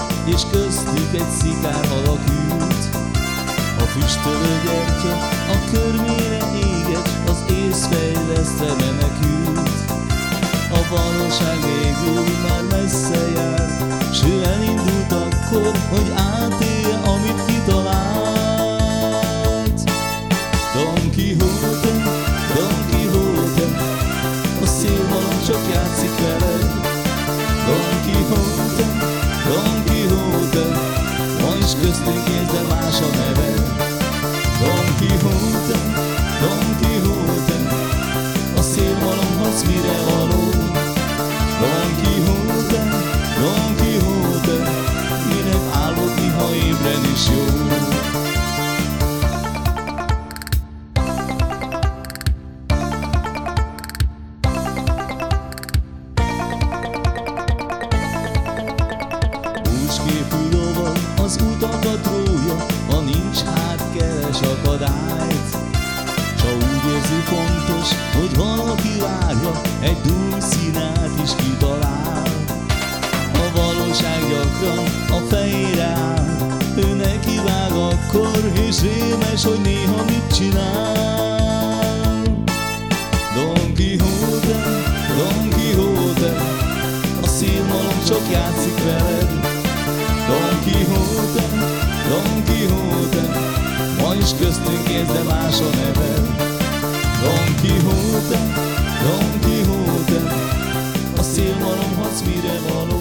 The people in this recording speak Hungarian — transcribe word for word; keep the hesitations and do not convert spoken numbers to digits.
és köztük egy szikár alak ült. A füstölő gyertya a körmére éget, az ész fejlesztve menekült. A valóság végül már messze jár, s ő elindult akkor, hogy átélje, amit kitalált. Don Quixote, Don Quixote, a szélmalom csak játszik veled. Don Quixote, Don Quixote, ma is köztünk ész, de más a neve. Don Quixote, Don Quixote, a szélmalom hasz mire való. Don Quixote, Don Quixote, minek álmodni, ha ébren is jó. Búcsképű lovag az utakat rója, ha nincs hát keres akadályt. S ha úgy érzi fontos, hogy valaki várja, egy dúlszínát is kitalál. A valóság gyakran a fejére áll, ő neki vág akkor, és rémes, hogy néha mit csinál. Don Quixote, Don Quixote, a szélmalom csak játszik veled. Don Quixote, Don Quixote, ma is köztünk ész, de más a neve. Don Quixote, Don Quixote, a szélmalom hasz mire való.